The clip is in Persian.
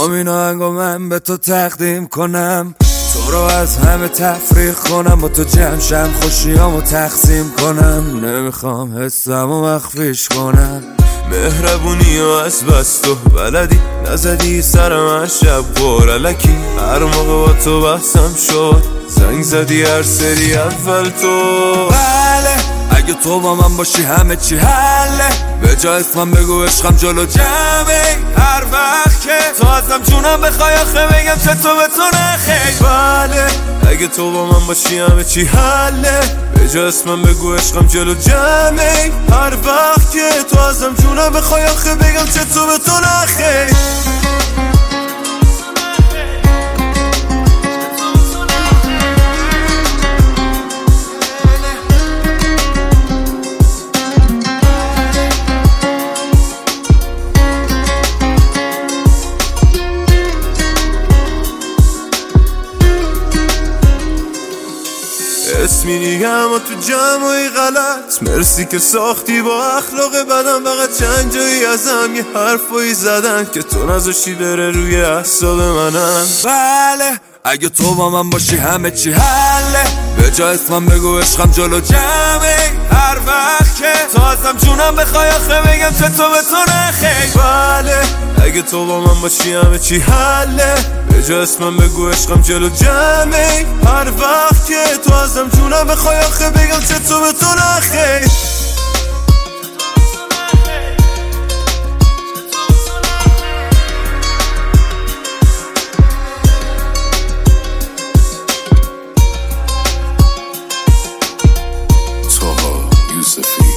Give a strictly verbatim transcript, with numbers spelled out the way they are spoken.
میخوام این آهنگو من به تو تقدیم کنم، تو رو از همه تفریق کنم، با تو جمع شم خوشیامو تقسیم کنم. نمیخوام حسمو مخفیش کنم، مهربونی و از بس تو بلدی، نزدی سر من شب قرالکی. هر موقع با تو بحثم شد زنگ زدی هر سری اول تو. بله اگه تو با من باشی همه چی حله، به جا اسمم بگو عشقم جلو جمعه. هر وقت که تو ازم جونم بخوای آخه بگم چطور به تو نخیر. بله اگه تو با من باشی همه چی حله، به جا اسمم بگو عشقم جلو جمعه. هر وقت که تو ازم جونم بخوای آخه بگم چطور به تو نخیر. اسمی دیگم و تو جمعی غلط، مرسی که ساختی با اخلاق بدم. فقط چند جایی ازم یه حرفایی زدن که تو نذاشتی بره روی اعصاب منم. بله اگه تو با من باشی همه چی حله، به جا اسمم بگو عشقم جلو جمعه. هر وقت که تو ازم جونم بخوای آخه بگم چطور به تو نخیر. بله اگه تو با من باشی همه چی حله، به جا اسمم بگو عشقم جلو جمعه. هر وقت که تو ازم جونم بخوای آخه بگم چطور به تو نخیر. Taha Yusufi.